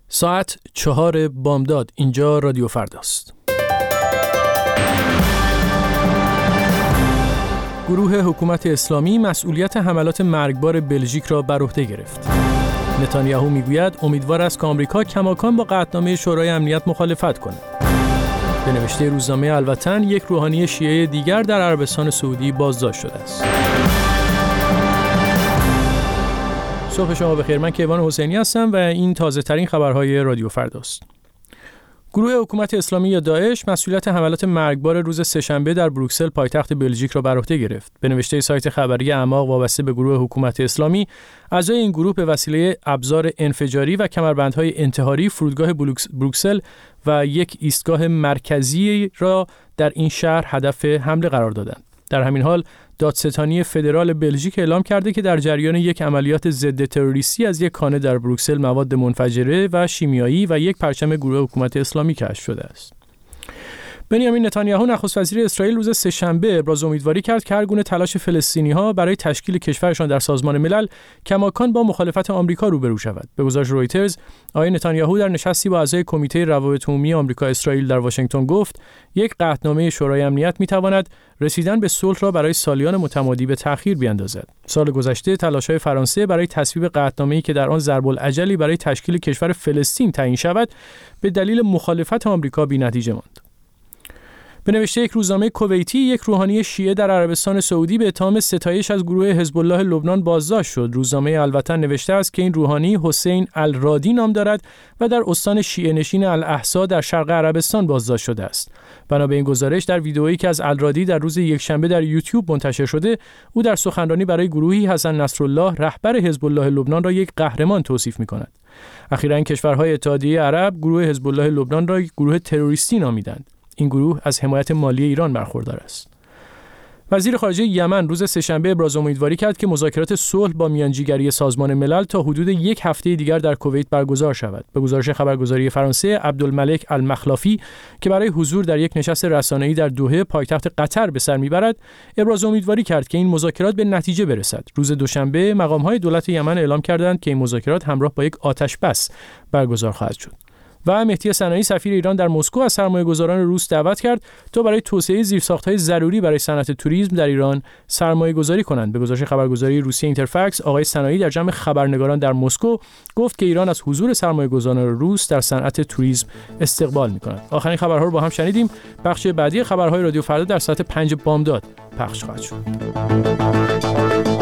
ساعت 4 بامداد. اینجا رادیو فرداست. گروه حکومت اسلامی مسئولیت حملات مرگبار بلژیک را بر عهده گرفت. نتانیاهو میگوید امیدوار است که آمریکا کماکان با قطعنامه شورای امنیت مخالفت کند. به نوشته روزنامه الوطن، یک روحانی شیعه دیگر در عربستان سعودی بازداشت شده است. صبح شما بخیر. من کیوان حسینی هستم و این تازه ترین خبرهای رادیو فرداست. گروه حکومت اسلامی یا داعش مسئولیت حملات مرگبار روز سه‌شنبه در بروکسل پایتخت بلژیک را بر عهده گرفت. به نوشته سایت خبری اعماق وابسته به گروه حکومت اسلامی، اعضای این گروه به وسیله ابزار انفجاری و کمربندهای انتحاری فرودگاه بروکسل و یک ایستگاه مرکزی را در این شهر هدف حمله قرار دادند. در همین حال دادستانی فدرال بلژیک اعلام کرده که در جریان یک عملیات ضد تروریستی از یک خانه در بروکسل مواد منفجره و شیمیایی و یک پرچم گروه حکومت اسلامی کشف شده است. بنیامین نتانیاهو نخست وزیر اسرائیل روز سه‌شنبه ابراز امیدواری کرد که هر گونه تلاش فلسطینی‌ها برای تشکیل کشورشان در سازمان ملل کماکان با مخالفت آمریکا روبرو شود. به گزارش رویترز، آقای نتانیاهو در نشستی با اعضای کمیته روابط عمومی آمریکا اسرائیل در واشنگتن گفت یک قطعنامه شورای امنیت می‌تواند رسیدن به صلح را برای سالیان متمادی به تأخیر بیندازد. سال گذشته تلاش‌های فرانسه برای تصویب قطعنامه‌ای که در آن ضرب العجلی برای تشکیل کشور فلسطین تعیین شود به دلیل مخالفت آمریکا بی‌نتیجه ماند. به نوشته یک روزنامه کویتی، یک روحانی شیعه در عربستان سعودی به اتهام ستایش از گروه حزب الله لبنان بازداشت شد. روزنامه الوطن نوشته است که این روحانی حسین الرادی نام دارد و در استان شیعه نشین الاحسا در شرق عربستان بازداشت شده است. بنا به این گزارش، در ویدئویی که از الرادی در روز یکشنبه در یوتیوب منتشر شده، او در سخنرانی برای گروهی حسن نصرالله رهبر حزب الله لبنان را یک قهرمان توصیف می‌کند. اخیراً کشورهای اتحادیه عرب گروه حزب الله لبنان را یک گروه تروریستی نامیدند. این گروه از حمایت مالی ایران برخوردار است. وزیر خارجه یمن روز سه‌شنبه ابراز امیدواری کرد که مذاکرات صلح با میانجیگری سازمان ملل تا حدود یک هفته دیگر در کویت برگزار شود. به گزارش خبرگزاری فرانسه، عبدالملک المخلافی که برای حضور در یک نشست رسانه‌ای در دوحه پایتخت قطر به سر میبرد، ابراز امیدواری کرد که این مذاکرات به نتیجه برسد. روز دوشنبه مقام‌های دولت یمن اعلام کردند که این مذاکرات همراه با یک آتش‌بس برگزار خواهد شد. و مهدی صنعانی سفیر ایران در مسکو از سرمایه‌گذاران روس دعوت کرد تا برای توسعه زیرساخت‌های ضروری برای صنعت توریسم در ایران سرمایه‌گذاری کنند. به گزارش خبرگزاری روسیه اینترفکس، آقای صنعانی در جمع خبرنگاران در مسکو گفت که ایران از حضور سرمایه‌گذاران روس در صنعت توریسم استقبال می‌کند. آخرین خبرها رو با هم شنیدیم. بخش بعدی خبرهای رادیو فردا در ساعت 5 بامداد پخش خواهد شد.